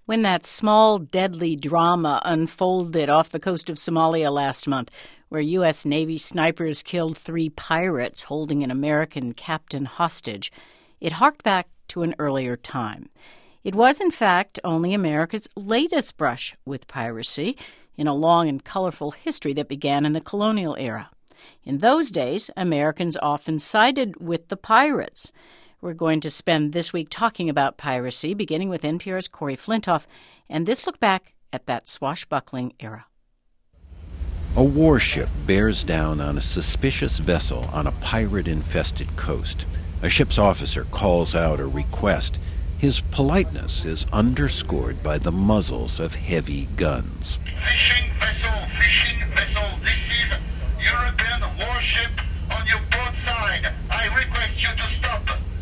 When that small, deadly drama unfolded off the coast of Somalia last month, where U.S. Navy snipers killed 3 pirates holding an American captain hostage, it harked back to an earlier time. It was, in fact, only America's latest brush with piracy in a long and colorful history that began in the colonial era. In those days, Americans often sided with the pirates. We're going to spend this week talking about piracy, beginning with NPR's Corey Flintoff, and this look back at that swashbuckling era. A warship bears down on a suspicious vessel on a pirate-infested coast. A ship's officer calls out a request. His politeness is underscored by the muzzles of heavy guns. Fishing vessel, this is European warship on your port side. I request you to stop.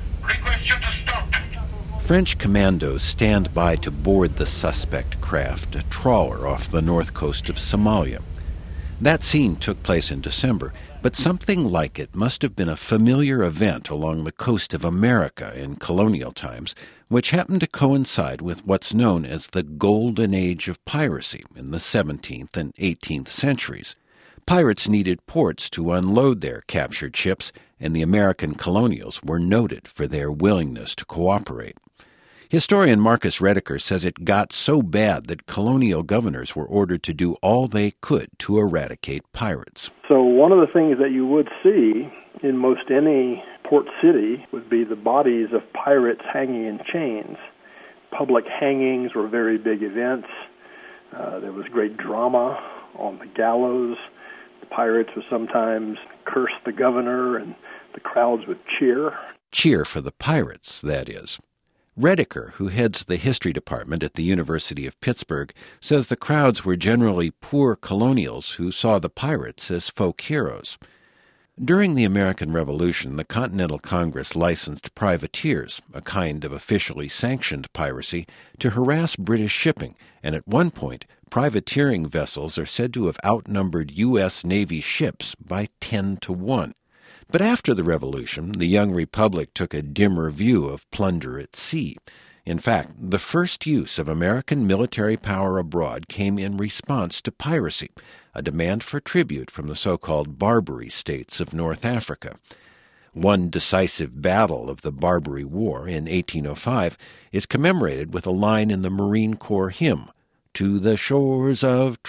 French commandos stand by to board the suspect craft, a trawler off the north coast of Somalia. That scene took place in December, but something like it must have been a familiar event along the coast of America in colonial times, which happened to coincide with what's known as the Golden Age of piracy in the 17th and 18th centuries. Pirates needed ports to unload their captured ships, and the American colonials were noted for their willingness to cooperate. Historian Marcus Rediker says it got so bad that colonial governors were ordered to do all they could to eradicate pirates. So one of the things that you would see in most any port city would be the bodies of pirates hanging in chains. Public hangings were very big events. There was great drama on the gallows. The pirates would sometimes curse the governor, and the crowds would cheer. Cheer for the pirates, that is. Rediker, who heads the history department at the University of Pittsburgh, says the crowds were generally poor colonials who saw the pirates as folk heroes. During the American Revolution, the Continental Congress licensed privateers, a kind of officially sanctioned piracy, to harass British shipping, and at one point, privateering vessels are said to have outnumbered U.S. Navy ships by 10-1. But after the Revolution, the young republic took a dimmer view of plunder at sea. In fact, the first use of American military power abroad came in response to piracy, a demand for tribute from the so-called Barbary states of North Africa. One decisive battle of the Barbary War in 1805 is commemorated with a line in the Marine Corps hymn, "To the shores of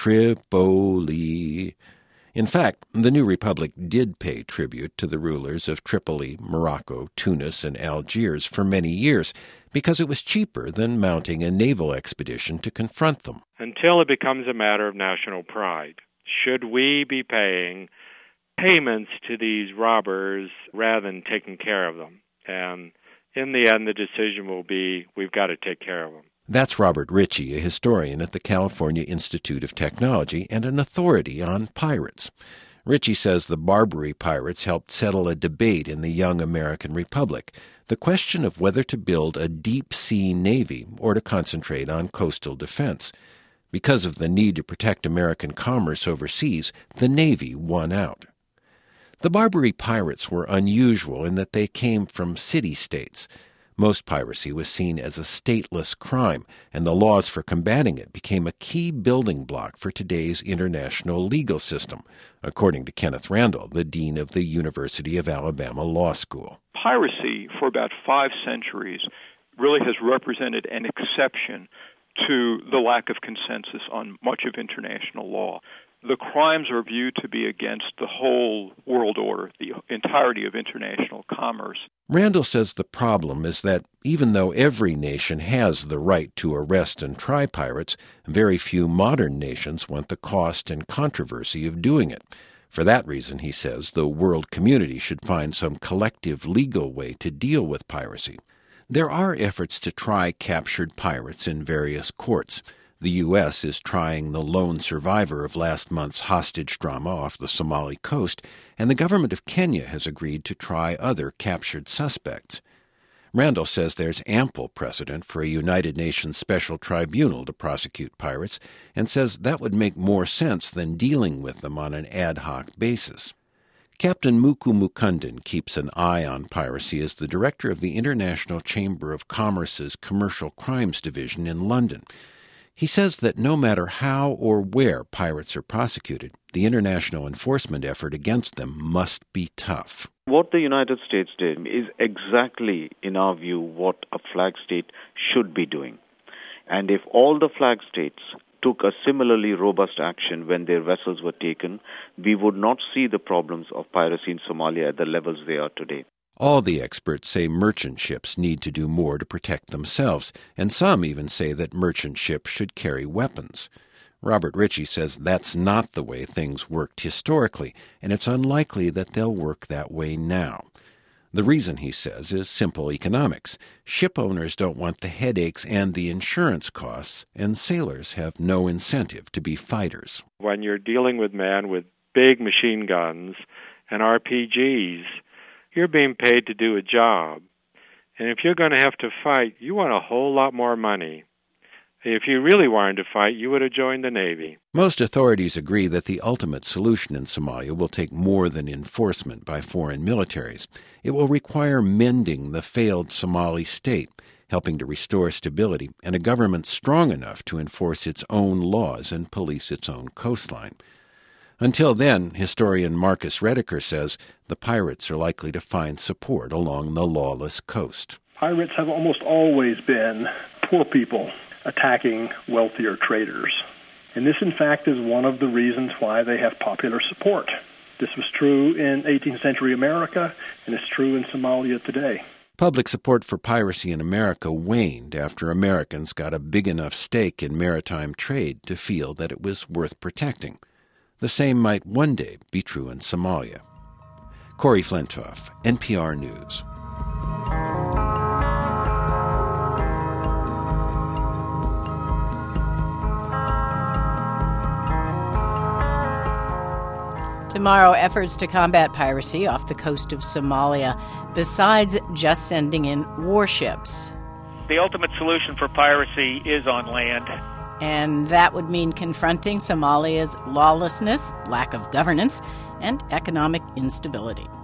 Tripoli." In fact, the new republic did pay tribute to the rulers of Tripoli, Morocco, Tunis, and Algiers for many years because it was cheaper than mounting a naval expedition to confront them. Until it becomes a matter of national pride. Should we be paying payments to these robbers rather than taking care of them? And in the end, the decision will be we've got to take care of them. That's Robert Ritchie, a historian at the California Institute of Technology and an authority on pirates. Ritchie says the Barbary pirates helped settle a debate in the young American Republic, the question of whether to build a deep-sea navy or to concentrate on coastal defense. Because of the need to protect American commerce overseas, the Navy won out. The Barbary pirates were unusual in that they came from city-states. Most piracy was seen as a stateless crime, and the laws for combating it became a key building block for today's international legal system, according to Kenneth Randall, the dean of the University of Alabama Law School. Piracy, for about 5 centuries, really has represented an exception to the lack of consensus on much of international law. The crimes are viewed to be against the whole world order, the entirety of international commerce. Randall says the problem is that even though every nation has the right to arrest and try pirates, very few modern nations want the cost and controversy of doing it. For that reason, he says, the world community should find some collective legal way to deal with piracy. There are efforts to try captured pirates in various courts. The U.S. is trying the lone survivor of last month's hostage drama off the Somali coast, and the government of Kenya has agreed to try other captured suspects. Randall says there's ample precedent for a United Nations special tribunal to prosecute pirates, and says that would make more sense than dealing with them on an ad hoc basis. Captain Muku Mukundan keeps an eye on piracy as the director of the International Chamber of Commerce's Commercial Crimes Division in London. He says that no matter how or where pirates are prosecuted, the international enforcement effort against them must be tough. What the United States did is exactly, in our view, what a flag state should be doing. And if all the flag states took a similarly robust action when their vessels were taken, we would not see the problems of piracy in Somalia at the levels they are today. All the experts say merchant ships need to do more to protect themselves, and some even say that merchant ships should carry weapons. Robert Ritchie says that's not the way things worked historically, and it's unlikely that they'll work that way now. The reason, he says, is simple economics. Ship owners don't want the headaches and the insurance costs, and sailors have no incentive to be fighters. When you're dealing with men with big machine guns and RPGs, you're being paid to do a job. And if you're going to have to fight, you want a whole lot more money. If you really wanted to fight, you would have joined the Navy. Most authorities agree that the ultimate solution in Somalia will take more than enforcement by foreign militaries. It will require mending the failed Somali state, helping to restore stability, and a government strong enough to enforce its own laws and police its own coastline. Until then, historian Marcus Rediker says the pirates are likely to find support along the lawless coast. Pirates have almost always been poor people attacking wealthier traders. And this, in fact, is one of the reasons why they have popular support. This was true in 18th century America, and it's true in Somalia today. Public support for piracy in America waned after Americans got a big enough stake in maritime trade to feel that it was worth protecting. The same might one day be true in Somalia. Corey Flintoff, NPR News. Tomorrow, efforts to combat piracy off the coast of Somalia, besides just sending in warships. The ultimate solution for piracy is on land. And that would mean confronting Somalia's lawlessness, lack of governance, and economic instability.